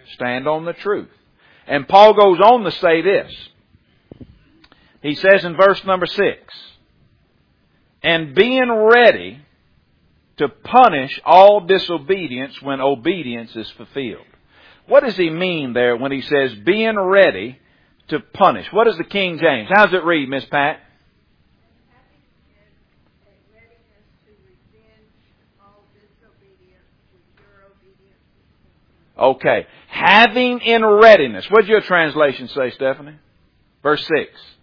Stand on the truth. And Paul goes on to say this. He says in verse number 6, and being ready to punish all disobedience when obedience is fulfilled. What does he mean there when he says being ready to punish? What is the King James? How does it read, Miss Pat? Okay. Having in readiness. What does your translation say, Stephanie? Verse 6.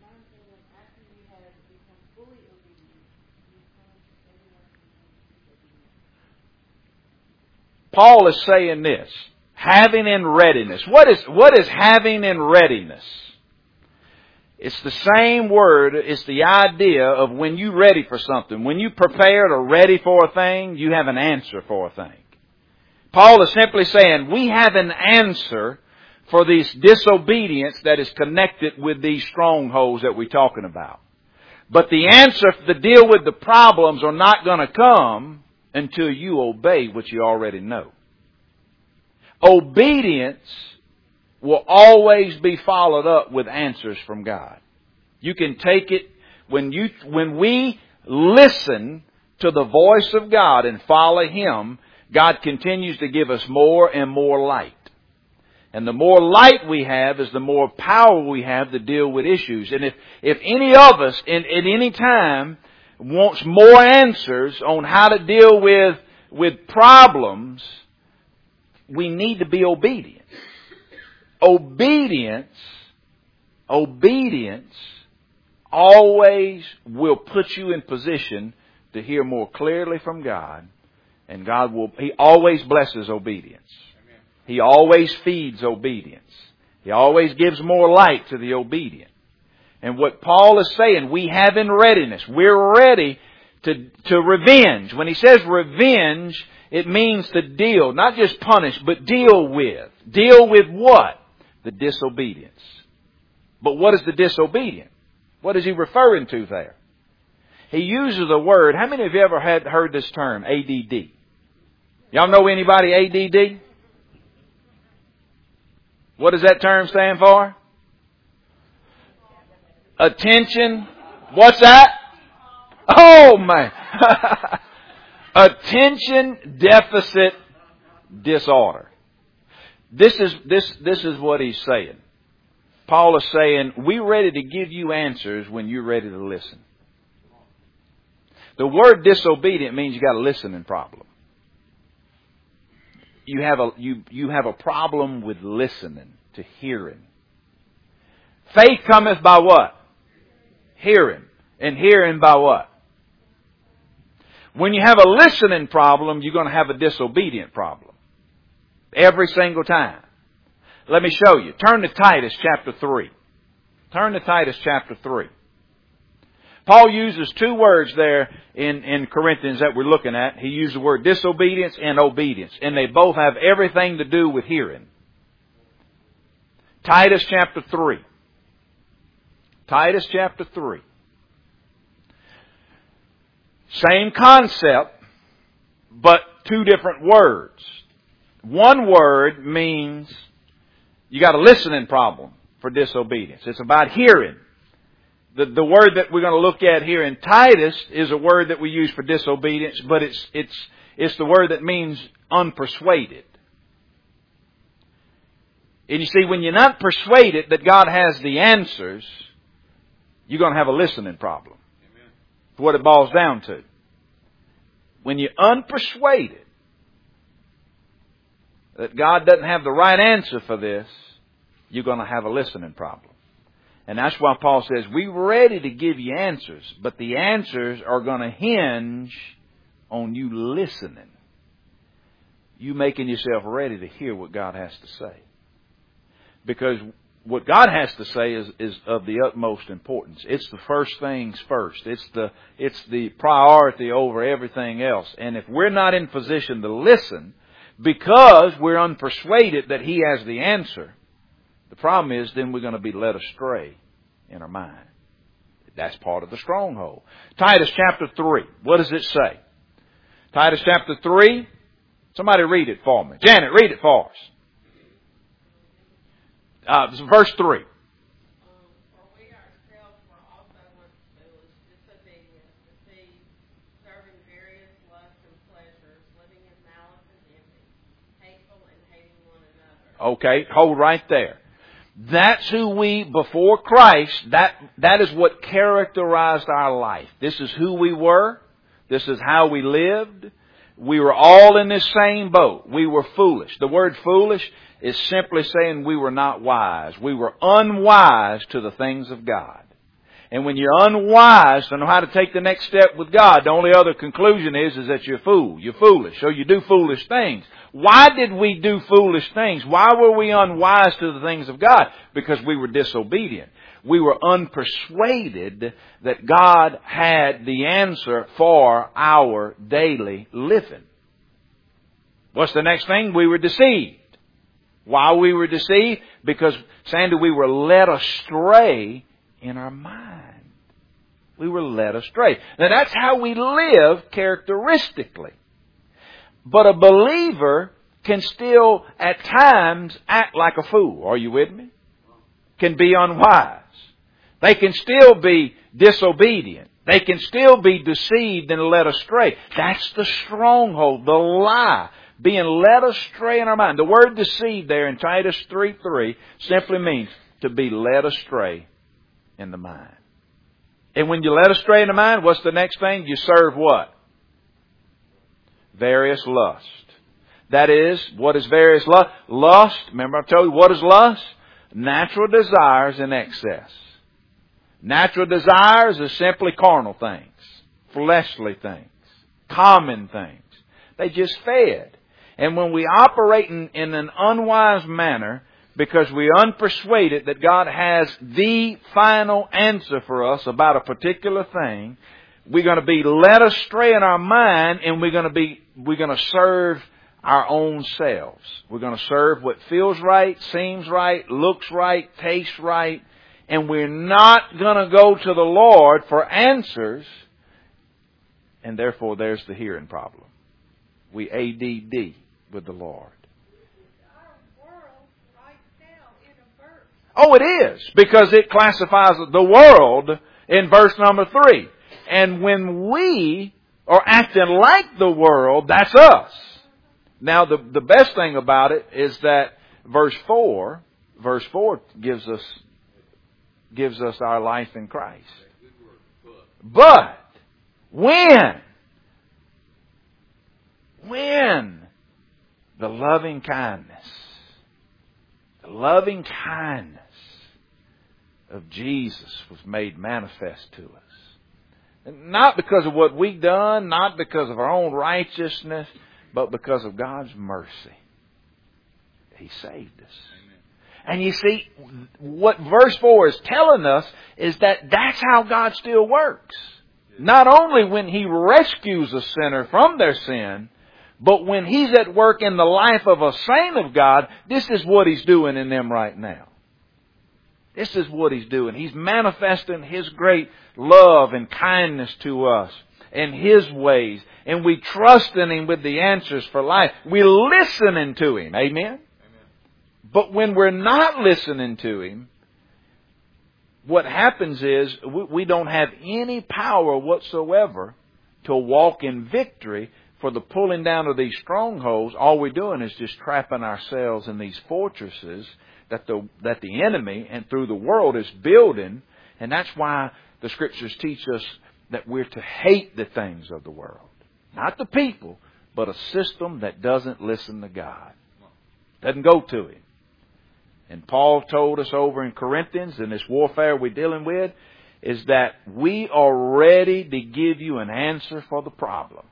Paul is saying this. Having in readiness. What is having in readiness? It's the same word. It's the idea of when you're ready for something. When you prepared or ready for a thing, you have an answer for a thing. Paul is simply saying we have an answer for this disobedience that is connected with these strongholds that we're talking about. But the answer to deal with the problems are not going to come until you obey what you already know. Obedience will always be followed up with answers from God. You can take it when we listen to the voice of God and follow Him, God continues to give us more and more light. And the more light we have is the more power we have to deal with issues. And if any of us at any time wants more answers on how to deal with problems, we need to be obedient. Obedience always will put you in position to hear more clearly from God. And He always blesses obedience. Amen. He always feeds obedience. He always gives more light to the obedient. And what Paul is saying, we have in readiness. We're ready to revenge. When he says revenge, it means to deal, not just punish, but deal with. Deal with what? The disobedience. But what is the disobedient? What is he referring to there? He uses a word. How many of you ever heard this term, ADD? Y'all know anybody ADD? What does that term stand for? Attention. What's that? Oh man. Attention deficit disorder. This is what he's saying. Paul is saying, we're ready to give you answers when you're ready to listen. The word disobedient means you got a listening problem. You have a problem with listening, to hearing. Faith cometh by what? Hearing. And hearing by what? When you have a listening problem, you're going to have a disobedient problem. Every single time. Let me show you. Turn to Titus chapter 3. Turn to Titus chapter 3. Paul uses two words there in Corinthians that we're looking at. He used the word disobedience and obedience. And they both have everything to do with hearing. Titus chapter 3. Titus chapter 3. Same concept, but two different words. One word means you got a listening problem for disobedience. It's about hearing. The word that we're going to look at here in Titus is a word that we use for disobedience, but it's the word that means unpersuaded. And you see, when you're not persuaded that God has the answers, you're going to have a listening problem. Amen. That's what it boils down to. When you're unpersuaded that God doesn't have the right answer for this, you're going to have a listening problem. And that's why Paul says, we're ready to give you answers, but the answers are going to hinge on you listening. You making yourself ready to hear what God has to say. Because what God has to say is of the utmost importance. It's the first things first. It's the priority over everything else. And if we're not in position to listen because we're unpersuaded that He has the answer, the problem is then we're going to be led astray in our mind. That's part of the stronghold. Titus chapter 3. What does it say? Titus chapter 3. Somebody read it for me. Janet, read it for us. Verse 3. For we ourselves were also once foolish, disobedient, deceived, serving various lusts and pleasures, living in malice and envy, hateful and hating one another. Okay, hold right there. That's who we, before Christ, that is what characterized our life. This is who we were. This is how we lived. We were all in this same boat. We were foolish. The word foolish is simply saying we were not wise. We were unwise to the things of God. And when you're unwise to know how to take the next step with God, the only other conclusion is that you're a fool. You're foolish. So you do foolish things. Why did we do foolish things? Why were we unwise to the things of God? Because we were disobedient. We were unpersuaded that God had the answer for our daily living. What's the next thing? We were deceived. Why we were deceived? Because, Sandy, we were led astray in our mind. We were led astray. Now that's how we live characteristically. But a believer can still at times act like a fool. Are you with me? Can be unwise. They can still be disobedient. They can still be deceived and led astray. That's the stronghold, the lie. Being led astray in our mind. The word deceived there in Titus 3:3 simply means to be led astray in the mind. And when you're led astray in the mind, what's the next thing? You serve what? Various lust. That is, what is various lust? Lust, remember I told you, what is lust? Natural desires in excess. Natural desires are simply carnal things, fleshly things, common things. They just fed. And when we operate in an unwise manner, because we're unpersuaded that God has the final answer for us about a particular thing, we're going to be led astray in our mind, and we're going to serve our own selves. We're going to serve what feels right, seems right, looks right, tastes right, and we're not going to go to the Lord for answers, and therefore there's the hearing problem. We ADD with the Lord. Oh, it is, because it classifies the world in verse number 3. And when we are acting like the world, that's us. Now, the best thing about it is that verse 4 gives us our life in Christ. But when the loving kindness of Jesus was made manifest to us. And not because of what we've done, not because of our own righteousness, but because of God's mercy. He saved us. Amen. And you see, what verse 4 is telling us is that that's how God still works. Not only when He rescues a sinner from their sin, but when He's at work in the life of a saint of God, this is what He's doing in them right now. This is what He's doing. He's manifesting His great love and kindness to us and His ways. And we trust in Him with the answers for life. We're listening to Him. Amen? Amen. But when we're not listening to Him, what happens is we don't have any power whatsoever to walk in victory for the pulling down of these strongholds. All we're doing is just trapping ourselves in these fortresses that the enemy and through the world is building. And that's why the Scriptures teach us that we're to hate the things of the world. Not the people, but a system that doesn't listen to God. Doesn't go to Him. And Paul told us over in Corinthians, in this warfare we're dealing with, is that we are ready to give you an answer for the problem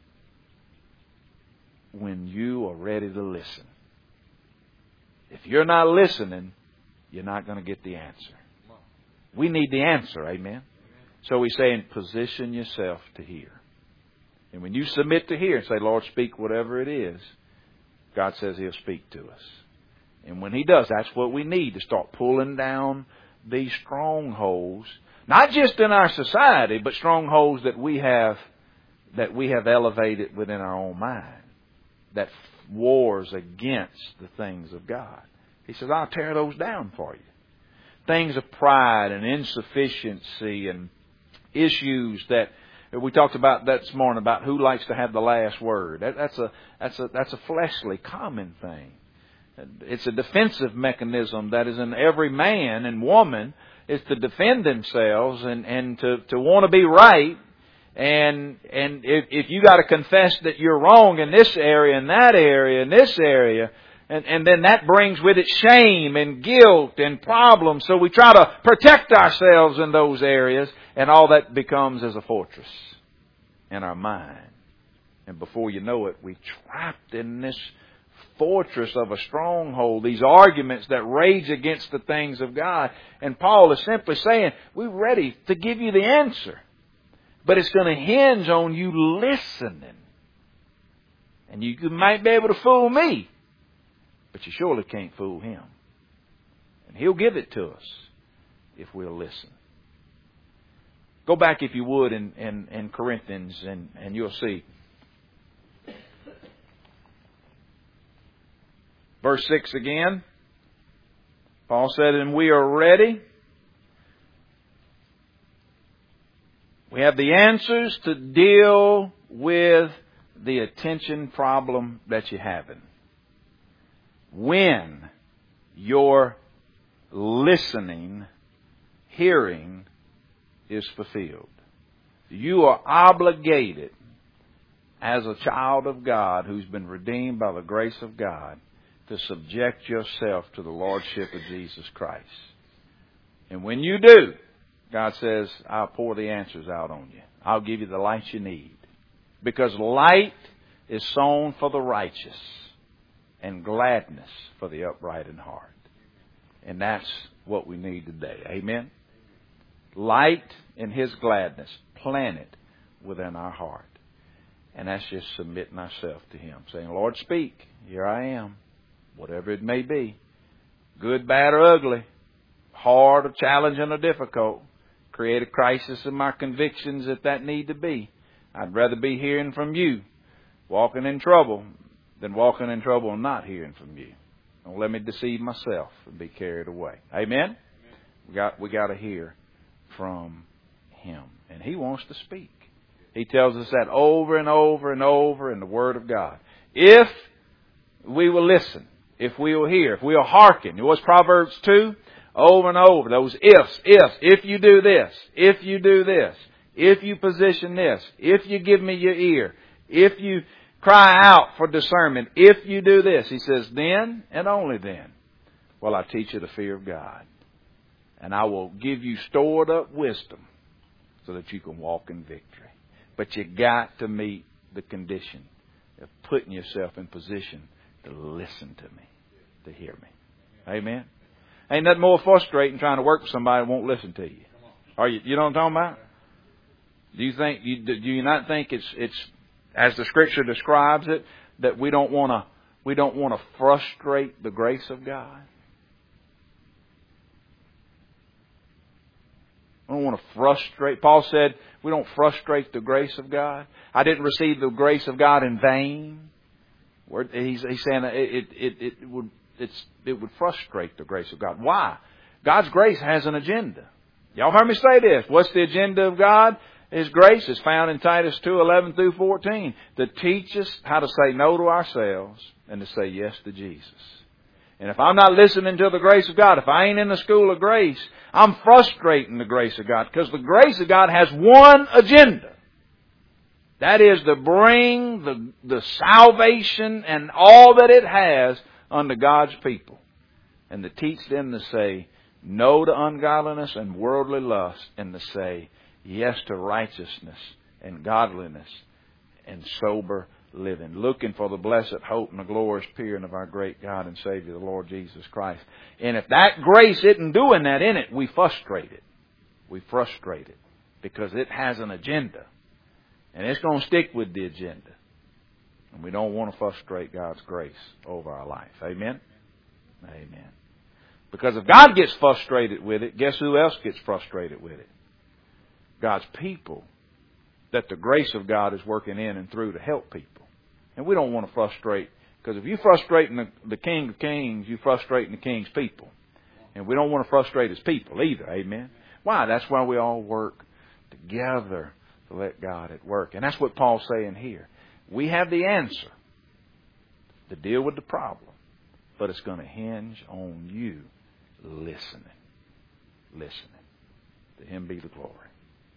when you are ready to listen. If you're not listening, you're not going to get the answer. We need the answer, amen? So he's saying, position yourself to hear. And when you submit to hear and say, Lord, speak whatever it is, God says He'll speak to us. And when He does, that's what we need to start pulling down these strongholds, not just in our society, but strongholds that we have elevated within our own mind, that wars against the things of God. He says, I'll tear those down for you. Things of pride and insufficiency and issues that we talked about this morning about who likes to have the last word. That's a fleshly, common thing. It's a defensive mechanism that is in every man and woman, is to defend themselves and to want to be right. And if you got to confess that you're wrong in this area, in that area, in this area, and then that brings with it shame and guilt and problems. So we try to protect ourselves in those areas, and all that becomes as a fortress in our mind. And before you know it, we're trapped in this fortress of a stronghold, these arguments that rage against the things of God. And Paul is simply saying, we're ready to give you the answer. But it's going to hinge on you listening. And you might be able to fool me, but you surely can't fool him. And he'll give it to us if we'll listen. Go back, if you would, in Corinthians, and you'll see. Verse 6 again. Paul said, and we are ready. We have the answers to deal with the attention problem that you're having. When your listening, hearing is fulfilled. You are obligated as a child of God who's been redeemed by the grace of God to subject yourself to the Lordship of Jesus Christ. And when you do, God says, I'll pour the answers out on you. I'll give you the light you need. Because light is sown for the righteous and gladness for the upright in heart. And that's what we need today. Amen? Light and His gladness planted within our heart. And that's just submitting ourselves to Him. Saying, Lord, speak. Here I am. Whatever it may be. Good, bad, or ugly. Hard or challenging or difficult. Create a crisis in my convictions if that need to be. I'd rather be hearing from you, walking in trouble, than walking in trouble and not hearing from you. Don't let me deceive myself and be carried away. Amen? We got to hear from Him. And He wants to speak. He tells us that over and over and over in the Word of God. If we will listen, if we will hear, if we will hearken. It was Proverbs 2, over and over. Those ifs. If you do this, if you do this, if you position this, if you give me your ear, if you cry out for discernment, if you do this. He says, then and only then will I teach you the fear of God. And I will give you stored up wisdom so that you can walk in victory. But you got to meet the condition of putting yourself in position to listen to me, to hear me. Amen? Ain't nothing more frustrating trying to work with somebody who won't listen to you. Are you know what I'm talking about? Do you not think it's as the Scripture describes it, that we don't want to frustrate the grace of God? We don't want to frustrate. Paul said we don't frustrate the grace of God. I didn't receive the grace of God in vain. He's saying it would frustrate the grace of God. Why? God's grace has an agenda. Y'all heard me say this. What's the agenda of God? His grace is found in Titus 2:11 through 14 to teach us how to say no to ourselves and to say yes to Jesus. And if I'm not listening to the grace of God, if I ain't in the school of grace, I'm frustrating the grace of God, because the grace of God has one agenda. That is to bring the salvation and all that it has unto God's people. And to teach them to say no to ungodliness and worldly lust, and to say yes to righteousness and godliness and sober living. Looking for the blessed hope and the glorious appearing of our great God and Savior, the Lord Jesus Christ. And if that grace isn't doing that in it, we frustrate it. We frustrate it because it has an agenda. And it's going to stick with the agenda. And we don't want to frustrate God's grace over our life. Amen? Amen. Because if God gets frustrated with it, guess who else gets frustrated with it? God's people that the grace of God is working in and through to help people. And we don't want to frustrate Because if you're frustrating the King of Kings, you're frustrating the King's people. And we don't want to frustrate His people either. Amen. Why? That's why we all work together to let God at work. And that's what Paul's saying here. We have the answer to deal with the problem, but it's going to hinge on you listening. To Him be the glory.